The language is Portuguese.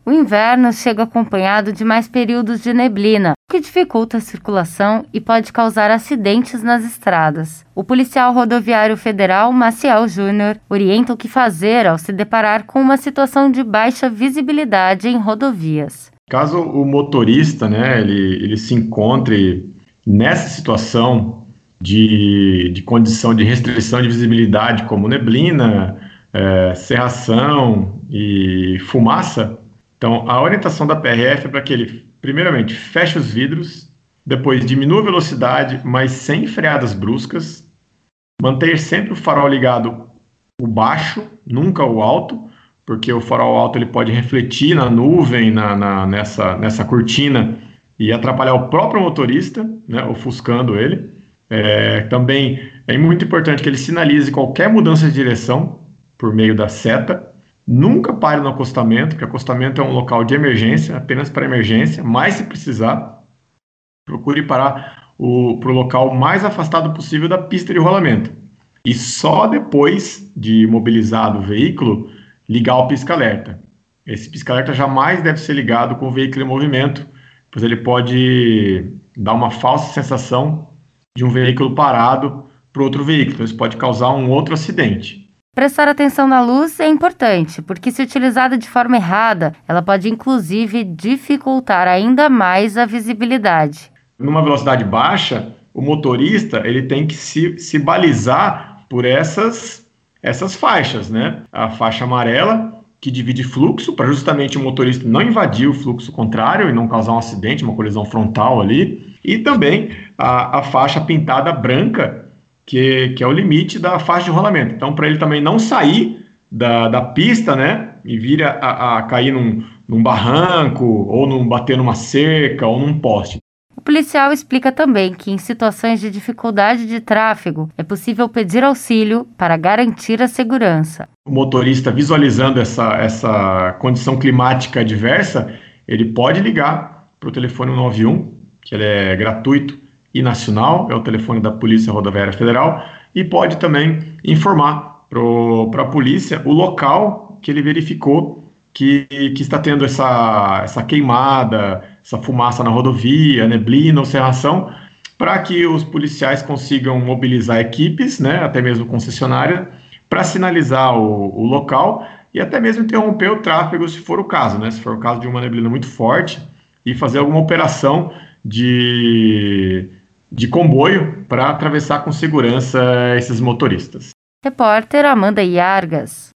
O inverno chega acompanhado de mais períodos de neblina, o que dificulta a circulação e pode causar acidentes nas estradas. O policial rodoviário federal Maciel Júnior orienta o que fazer ao se deparar com uma situação de baixa visibilidade em rodovias. Caso o motorista, ele se encontre nessa situação de condição de restrição de visibilidade, como neblina, cerração e fumaça, então a orientação da PRF é para que ele, primeiramente, feche os vidros, depois diminua a velocidade, mas sem freadas bruscas, manter sempre o farol ligado o baixo, nunca o alto, porque o farol alto ele pode refletir na nuvem, nessa cortina e atrapalhar o próprio motorista, né, ofuscando ele. Também é muito importante que ele sinalize qualquer mudança de direção por meio da seta. Nunca pare no acostamento, porque acostamento é um local de emergência, apenas para emergência, mas se precisar, procure parar para o local mais afastado possível da pista de rolamento. E só depois de imobilizado o veículo, ligar o pisca-alerta. Esse pisca-alerta jamais deve ser ligado com o veículo em movimento, pois ele pode dar uma falsa sensação de um veículo parado para outro veículo. Então, isso pode causar um outro acidente. Prestar atenção na luz é importante, porque se utilizada de forma errada, ela pode inclusive dificultar ainda mais a visibilidade. Numa velocidade baixa, o motorista ele tem que se balizar por essas faixas, né? A faixa amarela, que divide fluxo, para justamente o motorista não invadir o fluxo contrário e não causar um acidente, uma colisão frontal ali. E também a faixa pintada branca, que é o limite da faixa de rolamento. Então, para ele também não sair da pista, né? E vir a cair num barranco, ou bater numa cerca, ou num poste. O policial explica também que, em situações de dificuldade de tráfego, é possível pedir auxílio para garantir a segurança. O motorista, visualizando essa condição climática adversa, ele pode ligar para o telefone 191, que ele é gratuito e nacional, é o telefone da Polícia Rodoviária Federal, e pode também informar para a polícia o local que ele verificou que está tendo essa queimada, essa fumaça na rodovia, neblina ou cerração, para que os policiais consigam mobilizar equipes, né, até mesmo concessionária, para sinalizar o local e até mesmo interromper o tráfego, se for o caso, né, se for o caso de uma neblina muito forte, e fazer alguma operação de comboio para atravessar com segurança esses motoristas. Repórter Amanda Iargas.